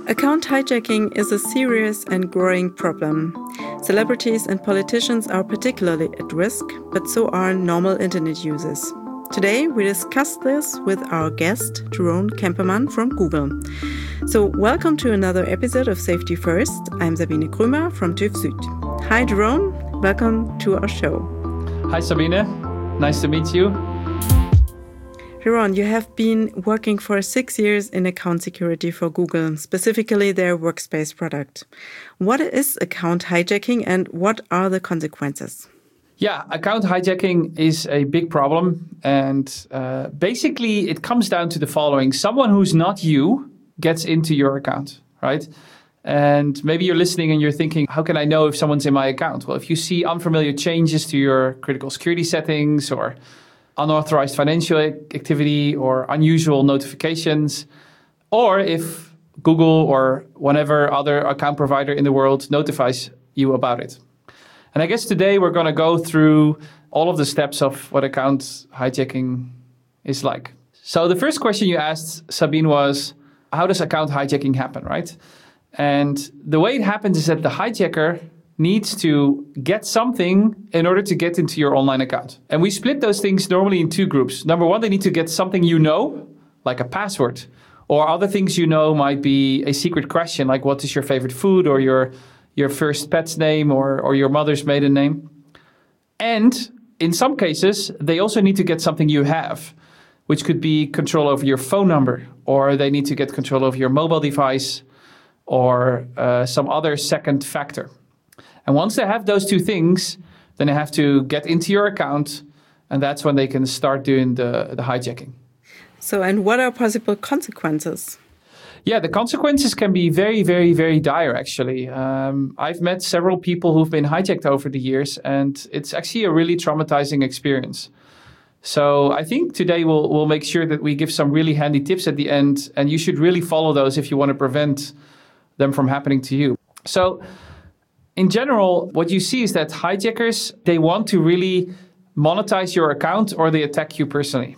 Account hijacking is a serious and growing problem. Celebrities and politicians are particularly at risk, but so are normal internet users. Today, we discuss this with our guest, Jeroen Kemperman from Google. So, welcome to another episode of Safety First. I'm Sabine Krümer from TÜV Süd. Hi, Jeroen. Welcome to our show. Hi, Sabine. Nice to meet you. Jeroen, you have been working for 6 years in account security for Google, specifically their Workspace product. What is account hijacking and what are the consequences? Yeah, account hijacking is a big problem. And basically, it comes down to the following. Someone who's not you gets into your account, right? And maybe you're listening and you're thinking, how can I know if someone's in my account? Well, if you see unfamiliar changes to your critical security settings or unauthorized financial activity or unusual notifications, or if Google or whatever other account provider in the world notifies you about it. And I guess today we're going to go through all of the steps of what account hijacking is like. So the first question you asked, Sabine, was, how does account hijacking happen, right? And the way it happens is that the hijacker needs to get something in order to get into your online account. And we split those things normally in two groups. Number one, they need to get something you know, like a password, or other things you know might be a secret question, like what is your favorite food, or your first pet's name, or your mother's maiden name. And in some cases, they also need to get something you have, which could be control over your phone number, or they need to get control over your mobile device, or some other second factor. And once they have those two things, then they have to get into your account, and that's when they can start doing the hijacking. So, and what are possible consequences? Yeah, the consequences can be very, very, very dire, actually. I've met several people who've been hijacked over the years, and it's actually a really traumatizing experience. So I think today we'll make sure that we give some really handy tips at the end, and you should really follow those if you want to prevent them from happening to you. So in general, what you see is that hijackers, they want to really monetize your account or they attack you personally.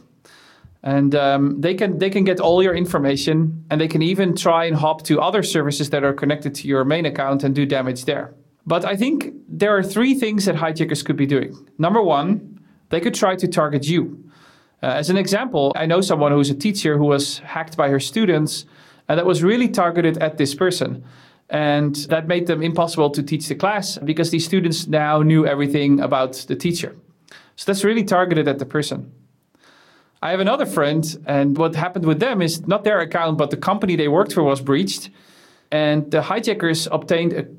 And they can get all your information, and they can even try and hop to other services that are connected to your main account and do damage there. But I think there are three things that hijackers could be doing. Number one, they could try to target you. As an example, I know someone who's a teacher who was hacked by her students, and that was really targeted at this person. And that made them impossible to teach the class because these students now knew everything about the teacher. So that's really targeted at the person. I have another friend, and what happened with them is not their account, but the company they worked for was breached. And the hijackers obtained a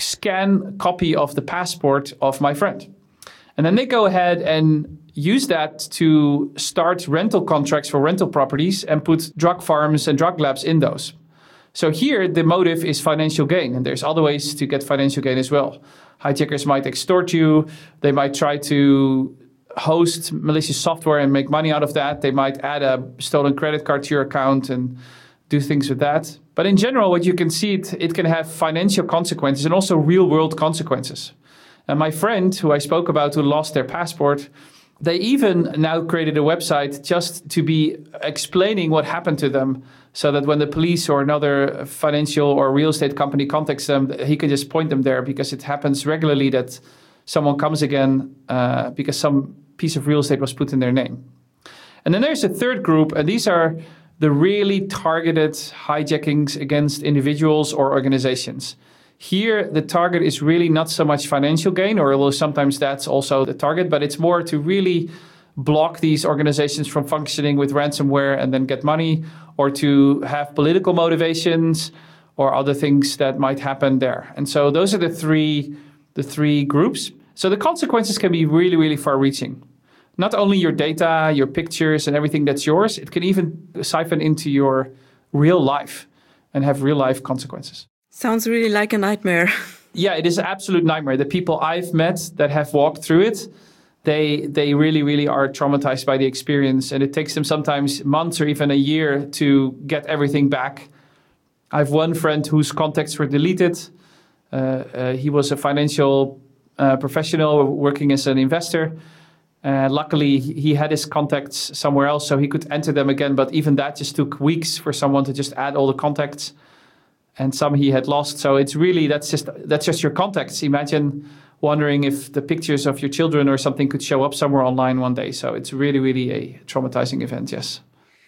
scan copy of the passport of my friend. And then they go ahead and use that to start rental contracts for rental properties and put drug farms and drug labs in those. So here, the motive is financial gain, and there's other ways to get financial gain as well. Hijackers might extort you. They might try to host malicious software and make money out of that. They might add a stolen credit card to your account and do things with that. But in general, what you can see, it can have financial consequences and also real-world consequences. And my friend, who I spoke about, who lost their passport, they even now created a website just to be explaining what happened to them, so that when the police or another financial or real estate company contacts them, he can just point them there, because it happens regularly that someone comes again because some piece of real estate was put in their name. And then there's a third group, and these are the really targeted hijackings against individuals or organizations. Here, the target is really not so much financial gain, or although sometimes that's also the target, but it's more to really block these organizations from functioning with ransomware and then get money, or to have political motivations or other things that might happen there. And so those are the three groups. So the consequences can be really, really far-reaching. Not only your data, your pictures, and everything that's yours, it can even siphon into your real life and have real-life consequences. Sounds really like a nightmare. Yeah, it is an absolute nightmare. The people I've met that have walked through it, they really, really are traumatized by the experience. And it takes them sometimes months or even a year to get everything back. I have one friend whose contacts were deleted. He was a financial professional working as an investor. Luckily, he had his contacts somewhere else, so he could enter them again. But even that just took weeks for someone to just add all the contacts. and some he had lost. So it's really, that's just your contacts. Imagine wondering if the pictures of your children or something could show up somewhere online one day. So it's really, really a traumatizing event, yes.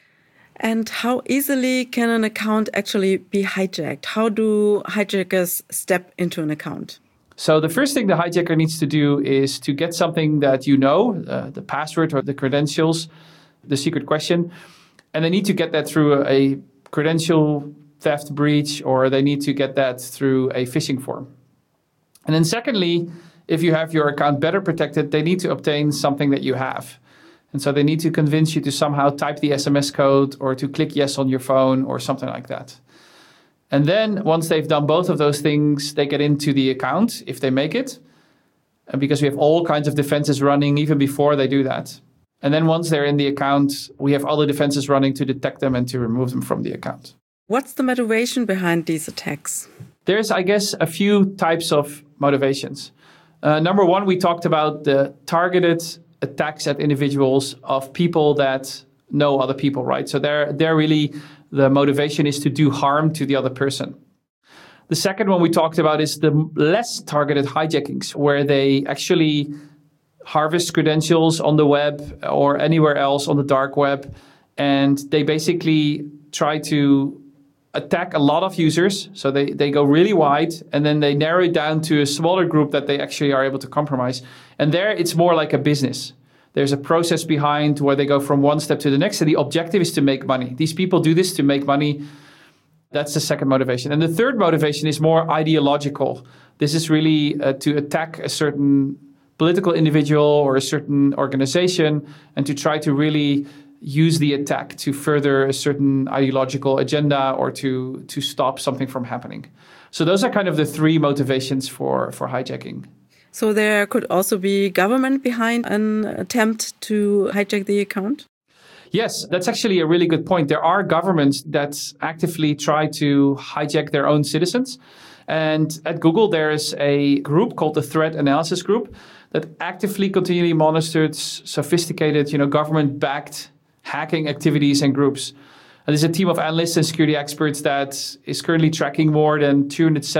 And how easily can an account actually be hijacked? How do hijackers step into an account? So the first thing the hijacker needs to do is to get something that you know, the password or the credentials, the secret question, and they need to get that through a credential theft breach, or they need to get that through a phishing form. And then secondly, if you have your account better protected, they need to obtain something that you have. And so they need to convince you to somehow type the SMS code or to click yes on your phone or something like that. And then once they've done both of those things, they get into the account if they make it. And because we have all kinds of defenses running even before they do that. And then once they're in the account, we have other defenses running to detect them and to remove them from the account. What's the motivation behind these attacks? There's, I guess, a few types of motivations. Number one, we talked about the targeted attacks at individuals of people that know other people, right? So they're really, the motivation is to do harm to the other person. The second one we talked about is the less targeted hijackings, where they actually harvest credentials on the web or anywhere else on the dark web, and they basically try to attack a lot of users. So they go really wide, and then they narrow it down to a smaller group that they actually are able to compromise. And there it's more like a business. There's a process behind where they go from one step to the next, and the objective is to make money. These people do this to make money. That's the second motivation. And the third motivation is more ideological. This is really to attack a certain political individual or a certain organization, and to try to really use the attack to further a certain ideological agenda or to stop something from happening. So those are kind of the three motivations for hijacking. So there could also be government behind an attempt to hijack the account? Yes, that's actually a really good point. There are governments that actively try to hijack their own citizens. And at Google, there is a group called the Threat Analysis Group that actively continually monitors sophisticated, government-backed hacking activities and groups. And there's a team of analysts and security experts that is currently tracking more than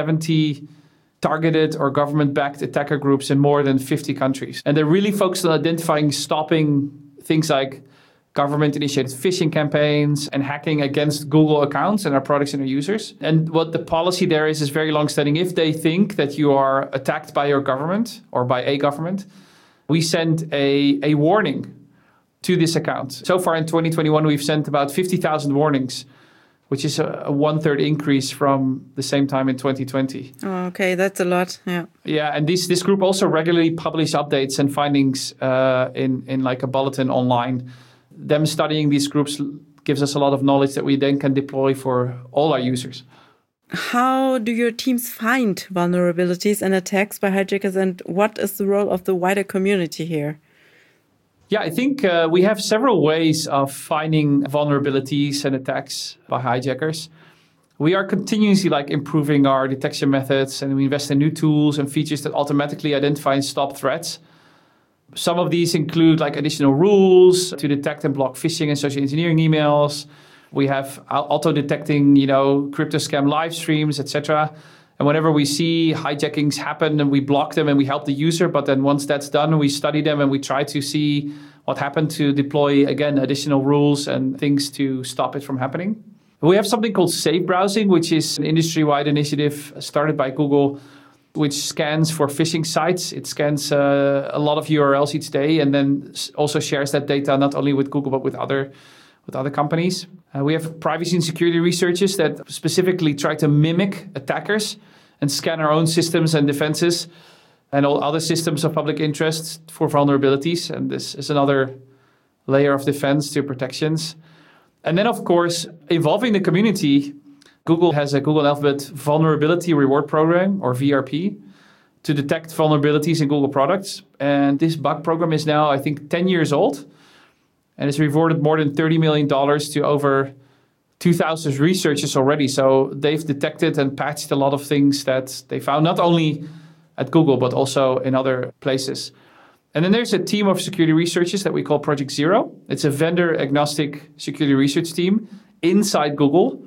270 targeted or government-backed attacker groups in more than 50 countries. And they're really focused on identifying, stopping things like government-initiated phishing campaigns and hacking against Google accounts and our products and our users. And what the policy there is very long-standing. If they think that you are attacked by your government or by a government, we send a warning to this account. So far in 2021, we've sent about 50,000 warnings, which is a 1/3 increase from the same time in 2020. Oh, okay, that's a lot. Yeah. Yeah, and this group also regularly publish updates and findings in like a bulletin online. Them studying these groups gives us a lot of knowledge that we then can deploy for all our users. How do your teams find vulnerabilities and attacks by hijackers, and what is the role of the wider community here? Yeah, I think we have several ways of finding vulnerabilities and attacks by hijackers. We are continuously improving our detection methods, and we invest in new tools and features that automatically identify and stop threats. Some of these include additional rules to detect and block phishing and social engineering emails. We have auto-detecting, crypto scam live streams, etc. And whenever we see hijackings happen, and we block them and we help the user, but then once that's done, we study them and we try to see what happened to deploy, again, additional rules and things to stop it from happening. We have something called Safe Browsing, which is an industry-wide initiative started by Google, which scans for phishing sites. It scans a lot of URLs each day and then also shares that data not only with Google but with other companies. We have privacy and security researchers that specifically try to mimic attackers and scan our own systems and defenses and all other systems of public interest for vulnerabilities. And this is another layer of defense to protections. And then, of course, involving the community, Google has a Google Alphabet Vulnerability Reward Program, or VRP, to detect vulnerabilities in Google products. And this bug program is now, I think, 10 years old. And it's rewarded more than $30 million to over 2,000 researchers already. So they've detected and patched a lot of things that they found, not only at Google, but also in other places. And then there's a team of security researchers that we call Project Zero. It's a vendor-agnostic security research team inside Google.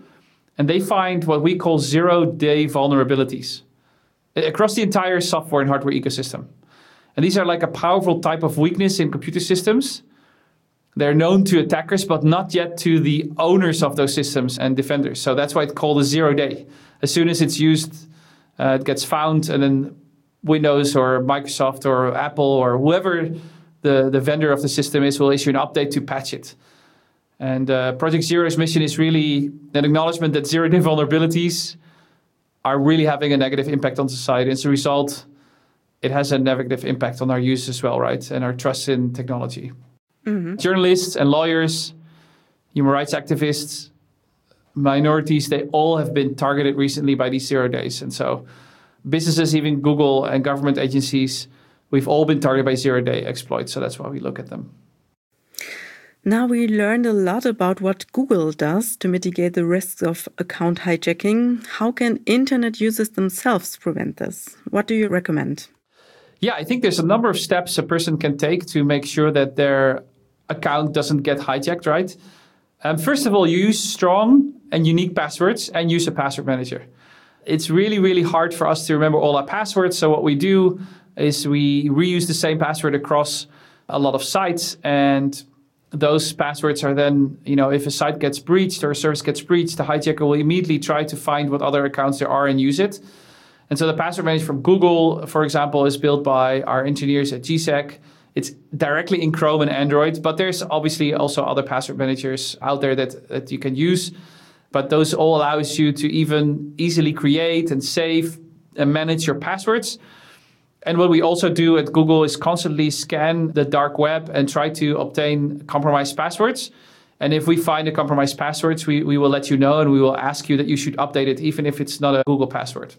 And they find what we call zero-day vulnerabilities across the entire software and hardware ecosystem. And these are like a powerful type of weakness in computer systems. They're known to attackers, but not yet to the owners of those systems and defenders. So that's why it's called a zero-day. As soon as it's used, it gets found, and then Windows or Microsoft or Apple or whoever the vendor of the system is will issue an update to patch it. And Project Zero's mission is really an acknowledgement that zero-day vulnerabilities are really having a negative impact on society. As a result, it has a negative impact on our use as well, right? And our trust in technology. Mm-hmm. Journalists and lawyers, human rights activists, minorities, they all have been targeted recently by these 0 days. And so businesses, even Google and government agencies, we've all been targeted by 0-day exploits. So that's why we look at them. Now we learned a lot about what Google does to mitigate the risks of account hijacking. How can internet users themselves prevent this? What do you recommend? Yeah, I think there's a number of steps a person can take to make sure that their account doesn't get hijacked, right? First of all, you use strong and unique passwords and use a password manager. It's really, really hard for us to remember all our passwords. So what we do is we reuse the same password across a lot of sites, and those passwords are then, if a site gets breached or a service gets breached, the hijacker will immediately try to find what other accounts there are and use it. And so the password manager from Google, for example, is built by our engineers at GSEC. It's directly in Chrome and Android, but there's obviously also other password managers out there that you can use. But those all allows you to even easily create and save and manage your passwords. And what we also do at Google is constantly scan the dark web and try to obtain compromised passwords. And if we find a compromised passwords, we will let you know, and we will ask you that you should update it, even if it's not a Google password.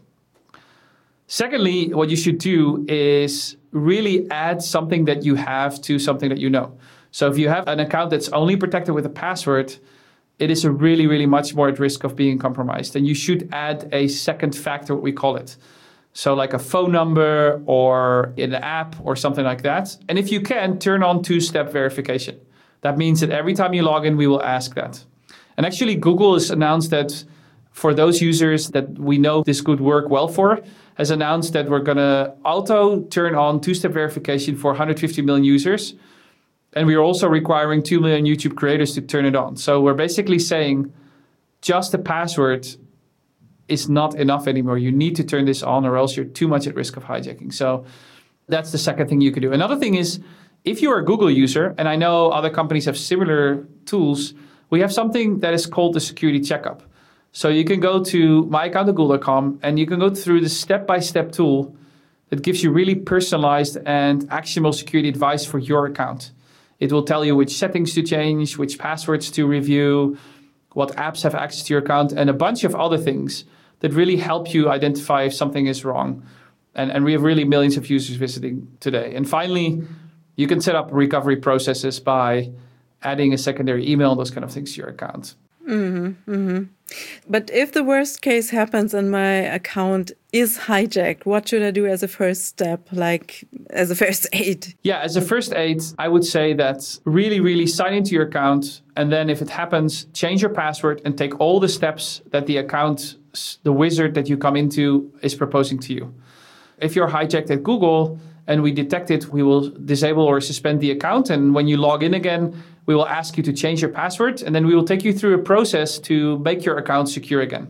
Secondly, what you should do is really add something that you have to something that you know. So if you have an account that's only protected with a password, it is a really, really much more at risk of being compromised. And you should add a second factor, what we call it. So like a phone number or in an app or something like that. And if you can, turn on two-step verification. That means that every time you log in, we will ask that. And actually, Google has announced that for those users that we know this could work well for, has announced that we're going to auto turn on two-step verification for 150 million users. And we are also requiring 2 million YouTube creators to turn it on. So we're basically saying just a password is not enough anymore. You need to turn this on, or else you're too much at risk of hijacking. So that's the second thing you could do. Another thing is, if you're a Google user, and I know other companies have similar tools, we have something that is called the security checkup. So you can go to myaccount@google.com and you can go through the step-by-step tool that gives you really personalized and actionable security advice for your account. It will tell you which settings to change, which passwords to review, what apps have access to your account, and a bunch of other things that really help you identify if something is wrong. And we have really millions of users visiting today. And finally, you can set up recovery processes by adding a secondary email and those kind of things to your account. Mm-hmm, mm-hmm. But if the worst case happens and my account is hijacked, what should I do as a first step, like as a first aid? Yeah, as a first aid, I would say that really, really sign into your account. And then if it happens, change your password and take all the steps that the account, the wizard that you come into is proposing to you. If you're hijacked at Google and we detect it, we will disable or suspend the account. And when you log in again, we will ask you to change your password, and then we will take you through a process to make your account secure again.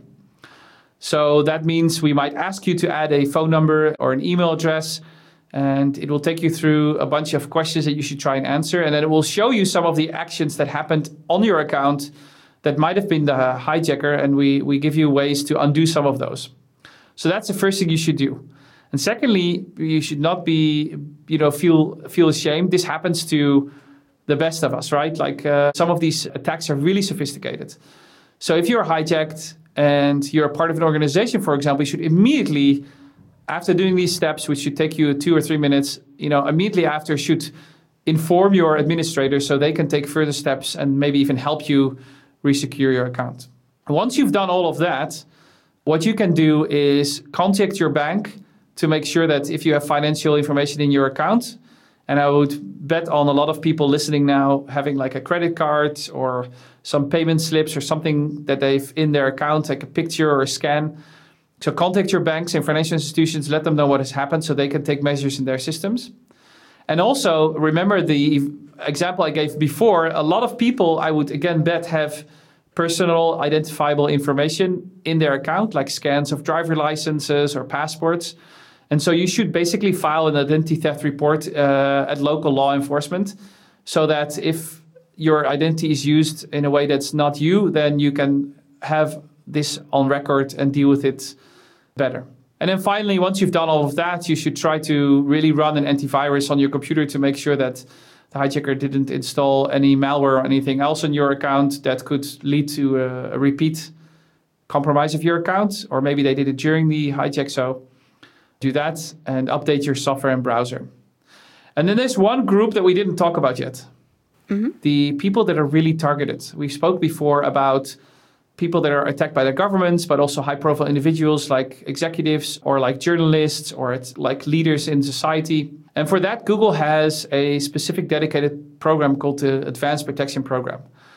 So that means we might ask you to add a phone number or an email address, and it will take you through a bunch of questions that you should try and answer. And then it will show you some of the actions that happened on your account that might have been the hijacker, and we give you ways to undo some of those. So that's the first thing you should do. And secondly, you should not be, feel ashamed. This happens to the best of us, right? Like some of these attacks are really sophisticated. So if you're hijacked and you're a part of an organization, for example, you should immediately, after doing these steps, which should take you 2 or 3 minutes, immediately after should inform your administrator so they can take further steps and maybe even help you resecure your account. Once you've done all of that, what you can do is contact your bank to make sure that if you have financial information in your account, And I would bet on a lot of people listening now having like a credit card or some payment slips or something that they've in their account, like a picture or a scan. So contact your banks and financial institutions, let them know what has happened so they can take measures in their systems. And also remember the example I gave before, a lot of people I would again bet have personal identifiable information in their account, like scans of driver licenses or passports. And so you should basically file an identity theft report at local law enforcement so that if your identity is used in a way that's not you, then you can have this on record and deal with it better. And then finally, once you've done all of that, you should try to really run an antivirus on your computer to make sure that the hijacker didn't install any malware or anything else on your account that could lead to a repeat compromise of your account, or maybe they did it during the hijack. So do that and update your software and browser. And then there's one group that we didn't talk about yet. The people that are really targeted. We spoke before about people that are attacked by the governments, but also high-profile individuals like executives or like journalists or like leaders in society. And for that, Google has a specific dedicated program called the Advanced Protection Program.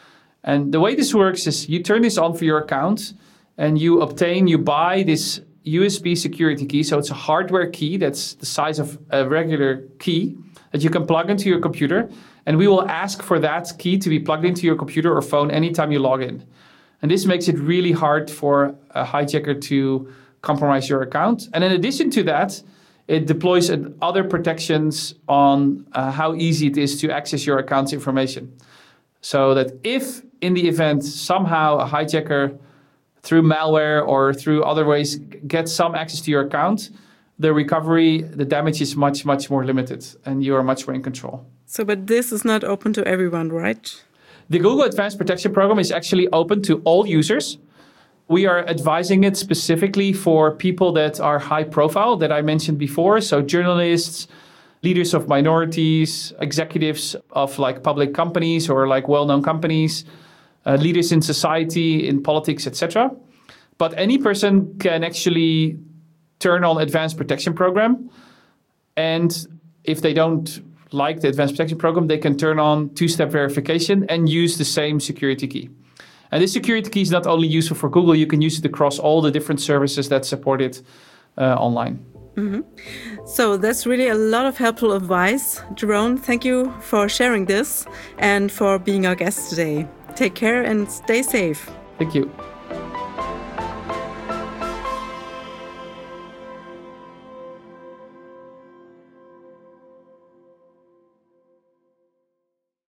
And the way this works is you turn this on for your account and you buy this USB security key. So it's a hardware key that's the size of a regular key that you can plug into your computer. And we will ask for that key to be plugged into your computer or phone anytime you log in. And this makes it really hard for a hijacker to compromise your account. And in addition to that, it deploys other protections on how easy it is to access your account's information. So that if in the event somehow a hijacker through malware or through other ways gets some access to your account, the recovery, the damage is much, much more limited and you are much more in control. So, but this is not open to everyone, right? The Google Advanced Protection Program is actually open to all users. We are advising it specifically for people that are high profile that I mentioned before. So journalists, leaders of minorities, executives of like public companies or like well-known companies, leaders in society, in politics, etc. But any person can actually turn on Advanced Protection Program. And if they don't like the Advanced Protection Program, they can turn on two-step verification and use the same security key. And this security key is not only useful for Google, you can use it across all the different services that support it online. So that's really a lot of helpful advice. Jeroen, thank you for sharing this and for being our guest today. Take care and stay safe. Thank you.